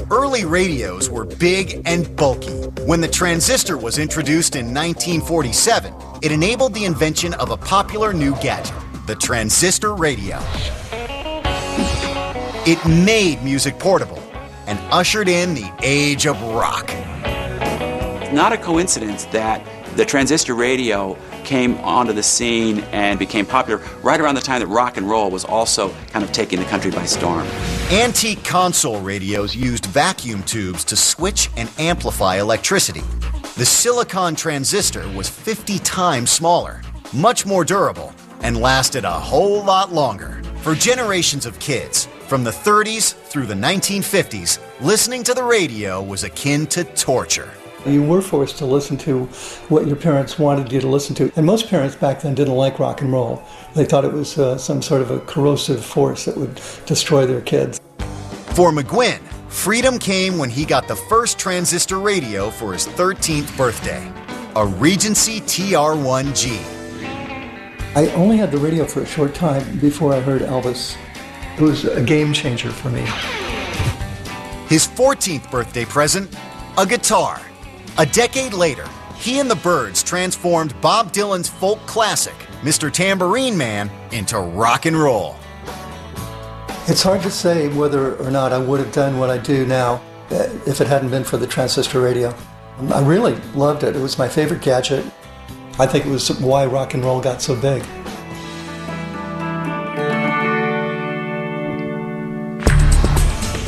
early radios were big and bulky. When the transistor was introduced in 1947, it enabled the invention of a popular new gadget, the transistor radio. It made music portable and ushered in the age of rock. It's not a coincidence that the transistor radio came onto the scene and became popular right around the time that rock and roll was also kind of taking the country by storm. Antique console radios used vacuum tubes to switch and amplify electricity. The silicon transistor was 50 times smaller, much more durable, and lasted a whole lot longer. For generations of kids, from the 30s through the 1950s, listening to the radio was akin to torture. You were forced to listen to what your parents wanted you to listen to. And most parents back then didn't like rock and roll. They thought it was some sort of a corrosive force that would destroy their kids. For McGuinn, freedom came when he got the first transistor radio for his 13th birthday, a Regency TR-1G. I only had the radio for a short time before I heard Elvis. It was a game changer for me. His 14th birthday present, a guitar. A decade later, he and the Byrds transformed Bob Dylan's folk classic, Mr. Tambourine Man, into rock and roll. It's hard to say whether or not I would have done what I do now if it hadn't been for the transistor radio. I really loved it. It was my favorite gadget. I think it was why rock and roll got so big.